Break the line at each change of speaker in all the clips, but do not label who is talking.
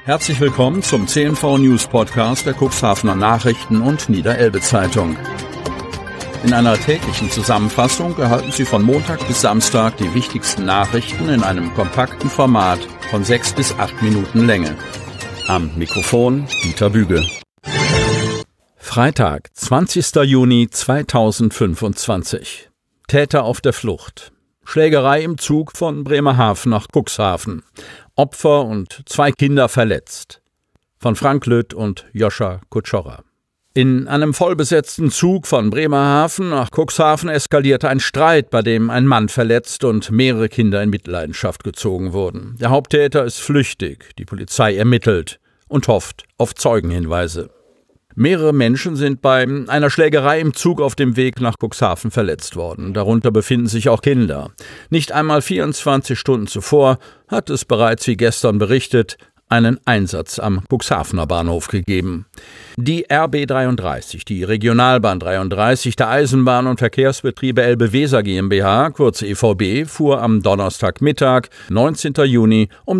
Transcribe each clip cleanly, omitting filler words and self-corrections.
Herzlich willkommen zum CNV News Podcast der Cuxhavener Nachrichten und Niederelbe Zeitung. In einer täglichen Zusammenfassung erhalten Sie von Montag bis Samstag die wichtigsten Nachrichten in einem kompakten Format von 6 bis 8 Minuten Länge. Am Mikrofon Dieter Büge. Freitag, 20. Juni 2025. Täter auf der Flucht. Schlägerei im Zug von Bremerhaven nach Cuxhaven. Opfer und 2 Kinder verletzt. Von Frank Lütt und Joscha Kutschora. In einem vollbesetzten Zug von Bremerhaven nach Cuxhaven eskalierte ein Streit, bei dem ein Mann verletzt und mehrere Kinder in Mitleidenschaft gezogen wurden. Der Haupttäter ist flüchtig. Die Polizei ermittelt und hofft auf Zeugenhinweise. Mehrere Menschen sind bei einer Schlägerei im Zug auf dem Weg nach Cuxhaven verletzt worden. Darunter befinden sich auch Kinder. Nicht einmal 24 Stunden zuvor hat es bereits, wie gestern berichtet, einen Einsatz am Cuxhavener Bahnhof gegeben. Die RB 33, die Regionalbahn 33 der Eisenbahn- und Verkehrsbetriebe Elbe-Weser GmbH, kurz EVB, fuhr am Donnerstagmittag, 19. Juni um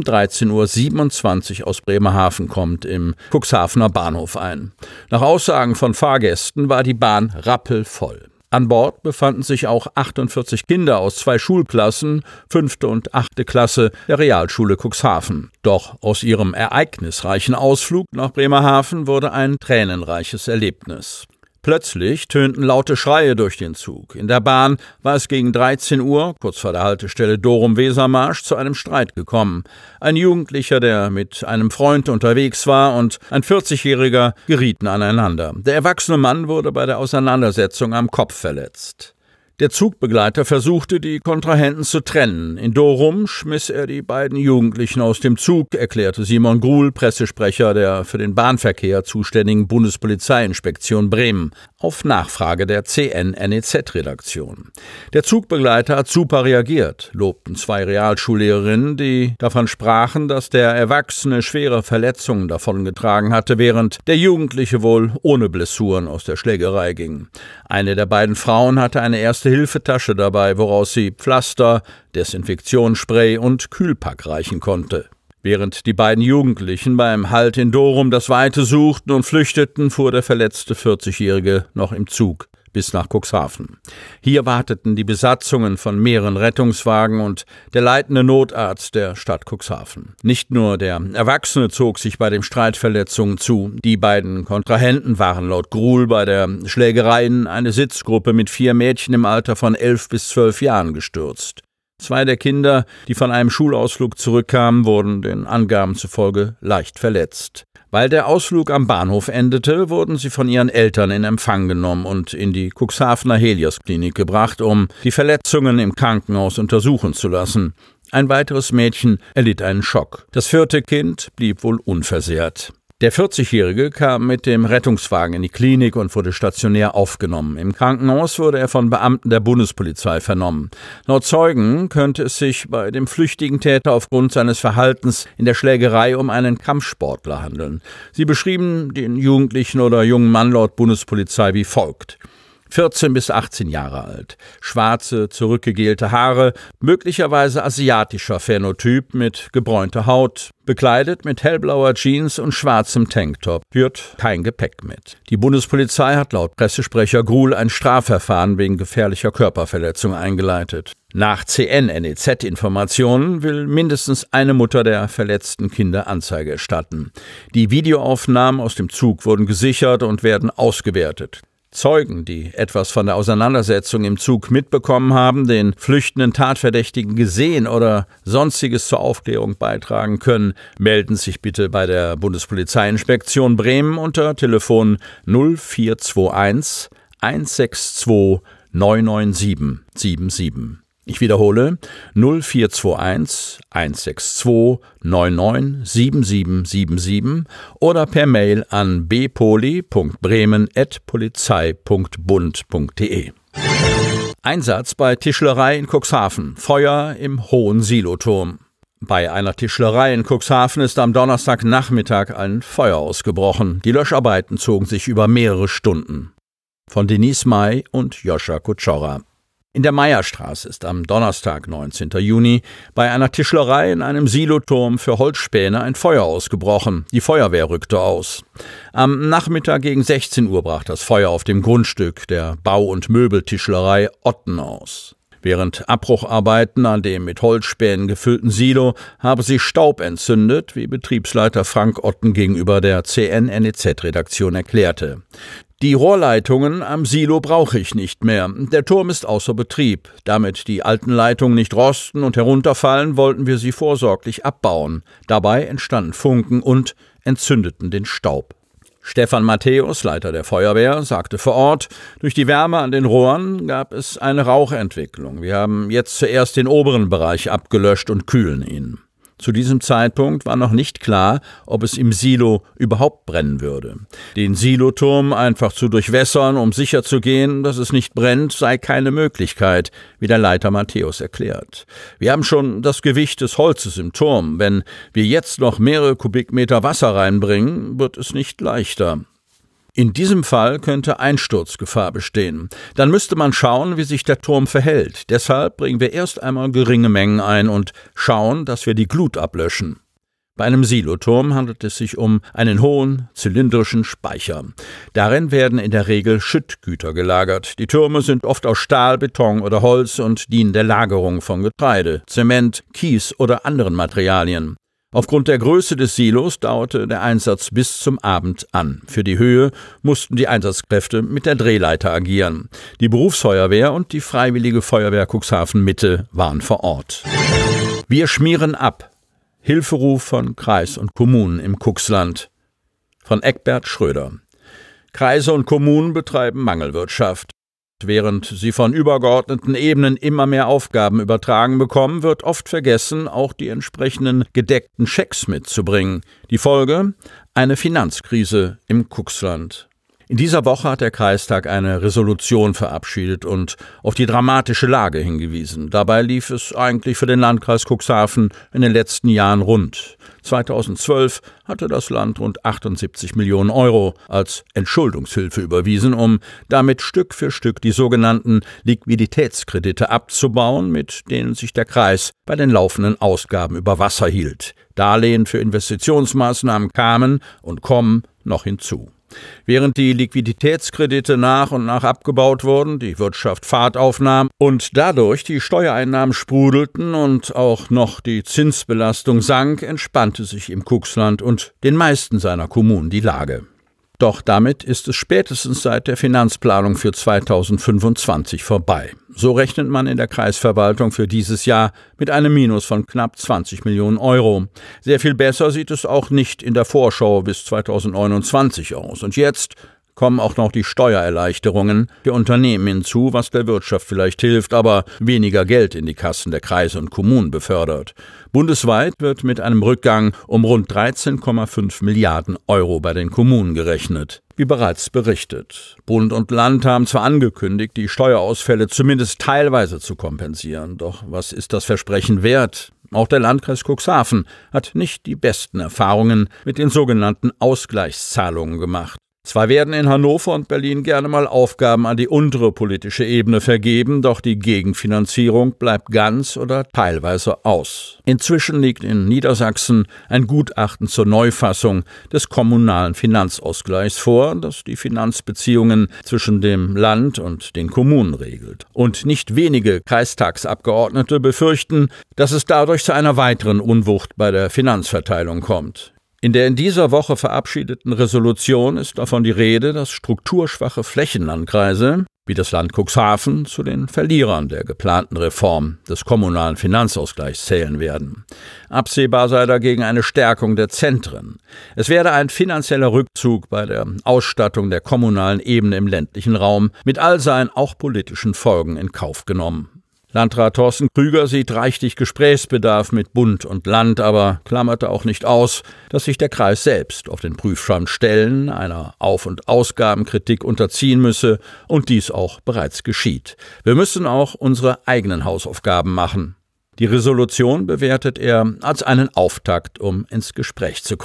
13.27 Uhr aus Bremerhaven kommend im Cuxhavener Bahnhof ein. Nach Aussagen von Fahrgästen war die Bahn rappelvoll. An Bord befanden sich auch 48 Kinder aus 2 Schulklassen, 5. und 8. Klasse der Realschule Cuxhaven. Doch aus ihrem ereignisreichen Ausflug nach Bremerhaven wurde ein tränenreiches Erlebnis. Plötzlich tönten laute Schreie durch den Zug. In der Bahn war es gegen 13 Uhr, kurz vor der Haltestelle Dorum-Wesermarsch, zu einem Streit gekommen. Ein Jugendlicher, der mit einem Freund unterwegs war, und ein 40-Jähriger gerieten aneinander. Der erwachsene Mann wurde bei der Auseinandersetzung am Kopf verletzt. Der Zugbegleiter versuchte, die Kontrahenten zu trennen. In Dorum schmiss er die beiden Jugendlichen aus dem Zug, erklärte Simon Gruhl, Pressesprecher der für den Bahnverkehr zuständigen Bundespolizeiinspektion Bremen, auf Nachfrage der CN-NEZ-Redaktion. Der Zugbegleiter hat super reagiert, lobten 2 Realschullehrerinnen, die davon sprachen, dass der Erwachsene schwere Verletzungen davongetragen hatte, während der Jugendliche wohl ohne Blessuren aus der Schlägerei ging. Eine der beiden Frauen hatte eine Erste-Hilfe-Tasche dabei, woraus sie Pflaster, Desinfektionsspray und Kühlpack reichen konnte. Während die beiden Jugendlichen beim Halt in Dorum das Weite suchten und flüchteten, fuhr der verletzte 40-Jährige noch im Zug bis nach Cuxhaven. Hier warteten die Besatzungen von mehreren Rettungswagen und der leitende Notarzt der Stadt Cuxhaven. Nicht nur der Erwachsene zog sich bei dem Streit Verletzungen zu. Die beiden Kontrahenten waren laut Gruhl bei der Schlägerei in eine Sitzgruppe mit 4 Mädchen im Alter von 11 bis 12 Jahren gestürzt. 2 der Kinder, die von einem Schulausflug zurückkamen, wurden den Angaben zufolge leicht verletzt. Weil der Ausflug am Bahnhof endete, wurden sie von ihren Eltern in Empfang genommen und in die Cuxhavener Helios-Klinik gebracht, um die Verletzungen im Krankenhaus untersuchen zu lassen. Ein weiteres Mädchen erlitt einen Schock. Das 4. Kind blieb wohl unversehrt. Der 40-Jährige kam mit dem Rettungswagen in die Klinik und wurde stationär aufgenommen. Im Krankenhaus wurde er von Beamten der Bundespolizei vernommen. Laut Zeugen könnte es sich bei dem flüchtigen Täter aufgrund seines Verhaltens in der Schlägerei um einen Kampfsportler handeln. Sie beschrieben den Jugendlichen oder jungen Mann laut Bundespolizei wie folgt: 14 bis 18 Jahre alt, schwarze, zurückgegelte Haare, möglicherweise asiatischer Phänotyp mit gebräunter Haut, bekleidet mit hellblauer Jeans und schwarzem Tanktop, führt kein Gepäck mit. Die Bundespolizei hat laut Pressesprecher Gruhl ein Strafverfahren wegen gefährlicher Körperverletzung eingeleitet. Nach CN-NEZ-Informationen will mindestens eine Mutter der verletzten Kinder Anzeige erstatten. Die Videoaufnahmen aus dem Zug wurden gesichert und werden ausgewertet. Zeugen, die etwas von der Auseinandersetzung im Zug mitbekommen haben, den flüchtenden Tatverdächtigen gesehen oder Sonstiges zur Aufklärung beitragen können, melden sich bitte bei der Bundespolizeiinspektion Bremen unter Telefon 0421 162 997 77. Ich wiederhole 0421 162 997777 oder per Mail an bpoli.bremen@polizei.bund.de. Einsatz bei Tischlerei in Cuxhaven. Feuer im Hohen Siloturm. Bei einer Tischlerei in Cuxhaven ist am Donnerstagnachmittag ein Feuer ausgebrochen. Die Löscharbeiten zogen sich über mehrere Stunden. Von Denise May und Joscha Kutschora. In der Meierstraße ist am Donnerstag, 19. Juni, bei einer Tischlerei in einem Siloturm für Holzspäne ein Feuer ausgebrochen. Die Feuerwehr rückte aus. Am Nachmittag gegen 16 Uhr brach das Feuer auf dem Grundstück der Bau- und Möbeltischlerei Otten aus. Während Abbrucharbeiten an dem mit Holzspänen gefüllten Silo habe sich Staub entzündet, wie Betriebsleiter Frank Otten gegenüber der CN-NEZ-Redaktion erklärte. Die Rohrleitungen am Silo brauche ich nicht mehr. Der Turm ist außer Betrieb. Damit die alten Leitungen nicht rosten und herunterfallen, wollten wir sie vorsorglich abbauen. Dabei entstanden Funken und entzündeten den Staub. Stefan Matthäus, Leiter der Feuerwehr, sagte vor Ort, durch die Wärme an den Rohren gab es eine Rauchentwicklung. Wir haben jetzt zuerst den oberen Bereich abgelöscht und kühlen ihn. Zu diesem Zeitpunkt war noch nicht klar, ob es im Silo überhaupt brennen würde. Den Siloturm einfach zu durchwässern, um sicherzugehen, dass es nicht brennt, sei keine Möglichkeit, wie der Leiter Matthäus erklärt. Wir haben schon das Gewicht des Holzes im Turm. Wenn wir jetzt noch mehrere Kubikmeter Wasser reinbringen, wird es nicht leichter. In diesem Fall könnte Einsturzgefahr bestehen. Dann müsste man schauen, wie sich der Turm verhält. Deshalb bringen wir erst einmal geringe Mengen ein und schauen, dass wir die Glut ablöschen. Bei einem Siloturm handelt es sich um einen hohen, zylindrischen Speicher. Darin werden in der Regel Schüttgüter gelagert. Die Türme sind oft aus Stahl, Beton oder Holz und dienen der Lagerung von Getreide, Zement, Kies oder anderen Materialien. Aufgrund der Größe des Silos dauerte der Einsatz bis zum Abend an. Für die Höhe mussten die Einsatzkräfte mit der Drehleiter agieren. Die Berufsfeuerwehr und die Freiwillige Feuerwehr Cuxhaven Mitte waren vor Ort. Wir schmieren ab. Hilferuf von Kreis und Kommunen im Cuxland. Von Eckbert Schröder. Kreise und Kommunen betreiben Mangelwirtschaft. Während sie von übergeordneten Ebenen immer mehr Aufgaben übertragen bekommen, wird oft vergessen, auch die entsprechenden gedeckten Schecks mitzubringen. Die Folge? Eine Finanzkrise im Cuxland. In dieser Woche hat der Kreistag eine Resolution verabschiedet und auf die dramatische Lage hingewiesen. Dabei lief es eigentlich für den Landkreis Cuxhaven in den letzten Jahren rund. 2012 hatte das Land rund 78 Millionen Euro als Entschuldungshilfe überwiesen, um damit Stück für Stück die sogenannten Liquiditätskredite abzubauen, mit denen sich der Kreis bei den laufenden Ausgaben über Wasser hielt. Darlehen für Investitionsmaßnahmen kamen und kommen noch hinzu. Während die Liquiditätskredite nach und nach abgebaut wurden, die Wirtschaft Fahrt aufnahm und dadurch die Steuereinnahmen sprudelten und auch noch die Zinsbelastung sank, entspannte sich im Cuxland und den meisten seiner Kommunen die Lage. Doch damit ist es spätestens seit der Finanzplanung für 2025 vorbei. So rechnet man in der Kreisverwaltung für dieses Jahr mit einem Minus von knapp 20 Millionen Euro. Sehr viel besser sieht es auch nicht in der Vorschau bis 2029 aus. Und jetzt kommen auch noch die Steuererleichterungen für Unternehmen hinzu, was der Wirtschaft vielleicht hilft, aber weniger Geld in die Kassen der Kreise und Kommunen befördert. Bundesweit wird mit einem Rückgang um rund 13,5 Milliarden Euro bei den Kommunen gerechnet. Wie bereits berichtet. Bund und Land haben zwar angekündigt, die Steuerausfälle zumindest teilweise zu kompensieren, doch was ist das Versprechen wert? Auch der Landkreis Cuxhaven hat nicht die besten Erfahrungen mit den sogenannten Ausgleichszahlungen gemacht. Zwar werden in Hannover und Berlin gerne mal Aufgaben an die untere politische Ebene vergeben, doch die Gegenfinanzierung bleibt ganz oder teilweise aus. Inzwischen liegt in Niedersachsen ein Gutachten zur Neufassung des kommunalen Finanzausgleichs vor, das die Finanzbeziehungen zwischen dem Land und den Kommunen regelt. Und nicht wenige Kreistagsabgeordnete befürchten, dass es dadurch zu einer weiteren Unwucht bei der Finanzverteilung kommt. In der in dieser Woche verabschiedeten Resolution ist davon die Rede, dass strukturschwache Flächenlandkreise wie das Land Cuxhaven zu den Verlierern der geplanten Reform des kommunalen Finanzausgleichs zählen werden. Absehbar sei dagegen eine Stärkung der Zentren. Es werde ein finanzieller Rückzug bei der Ausstattung der kommunalen Ebene im ländlichen Raum mit all seinen auch politischen Folgen in Kauf genommen. Landrat Thorsten Krüger sieht reichlich Gesprächsbedarf mit Bund und Land, aber klammerte auch nicht aus, dass sich der Kreis selbst auf den Prüfstand stellen, einer Auf- und Ausgabenkritik unterziehen müsse und dies auch bereits geschieht. Wir müssen auch unsere eigenen Hausaufgaben machen. Die Resolution bewertet er als einen Auftakt, um ins Gespräch zu kommen.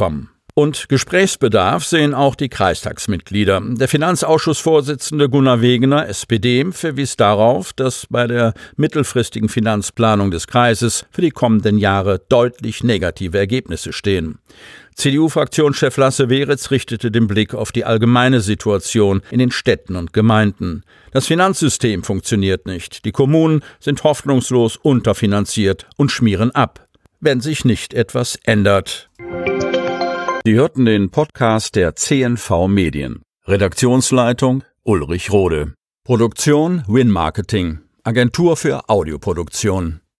Und Gesprächsbedarf sehen auch die Kreistagsmitglieder. Der Finanzausschussvorsitzende Gunnar Wegener, SPD, verwies darauf, dass bei der mittelfristigen Finanzplanung des Kreises für die kommenden Jahre deutlich negative Ergebnisse stehen. CDU-Fraktionschef Lasse Weritz richtete den Blick auf die allgemeine Situation in den Städten und Gemeinden. Das Finanzsystem funktioniert nicht. Die Kommunen sind hoffnungslos unterfinanziert und schmieren ab, wenn sich nicht etwas ändert. Sie hörten den Podcast der CNV Medien. Redaktionsleitung Ulrich Rode. Produktion Win Marketing, Agentur für Audioproduktion.